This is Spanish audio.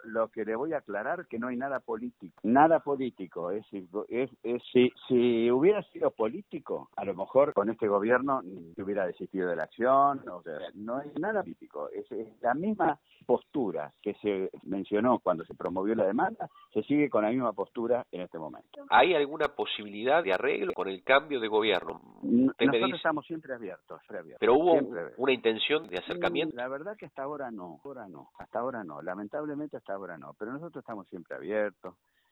lo que le voy a aclarar que no hay nada político. Si hubiera sido político, a lo mejor con este gobierno se hubiera desistido de la acción. O sea, no hay nada político. Es la misma postura que se mencionó cuando se promovió la demanda, se sigue con la misma postura en este momento. ¿Hay alguna posibilidad de arreglo con el cambio de gobierno? Nosotros estamos siempre abiertos. Pero hubo una intención de acercamiento. La verdad que hasta ahora no, lamentablemente hasta ahora no, pero nosotros estamos siempre abiertos.